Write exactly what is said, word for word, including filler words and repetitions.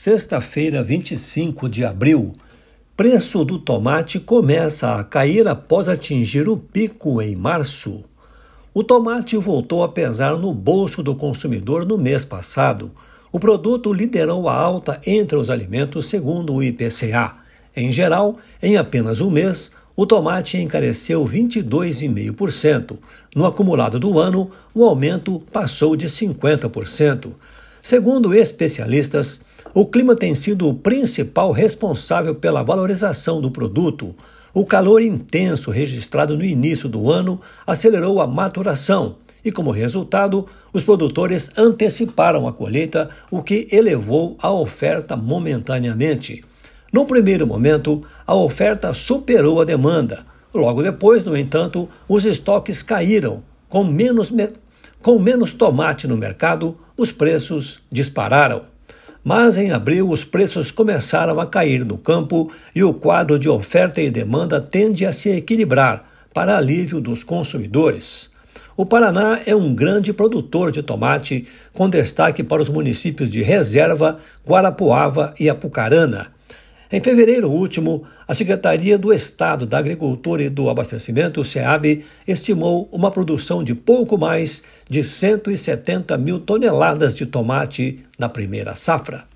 Sexta-feira, vinte e cinco de abril, preço do tomate começa a cair após atingir o pico em março. O tomate voltou a pesar no bolso do consumidor no mês passado. O produto liderou a alta entre os alimentos, segundo o I P C A. Em geral, em apenas um mês, o tomate encareceu vinte e dois vírgula cinco por cento. No acumulado do ano, o aumento passou de cinquenta por cento. Segundo especialistas, o clima tem sido o principal responsável pela valorização do produto. O calor intenso registrado no início do ano acelerou a maturação e, como resultado, os produtores anteciparam a colheita, o que elevou a oferta momentaneamente. No primeiro momento, a oferta superou a demanda. Logo depois, no entanto, os estoques caíram. Com menos, me... com menos tomate no mercado, os preços dispararam. Mas em abril os preços começaram a cair no campo e o quadro de oferta e demanda tende a se equilibrar para alívio dos consumidores. O Paraná é um grande produtor de tomate, com destaque para os municípios de Reserva, Guarapuava e Apucarana. Em fevereiro último, a Secretaria do Estado da Agricultura e do Abastecimento, SEAB, estimou uma produção de pouco mais de cento e setenta mil toneladas de tomate na primeira safra.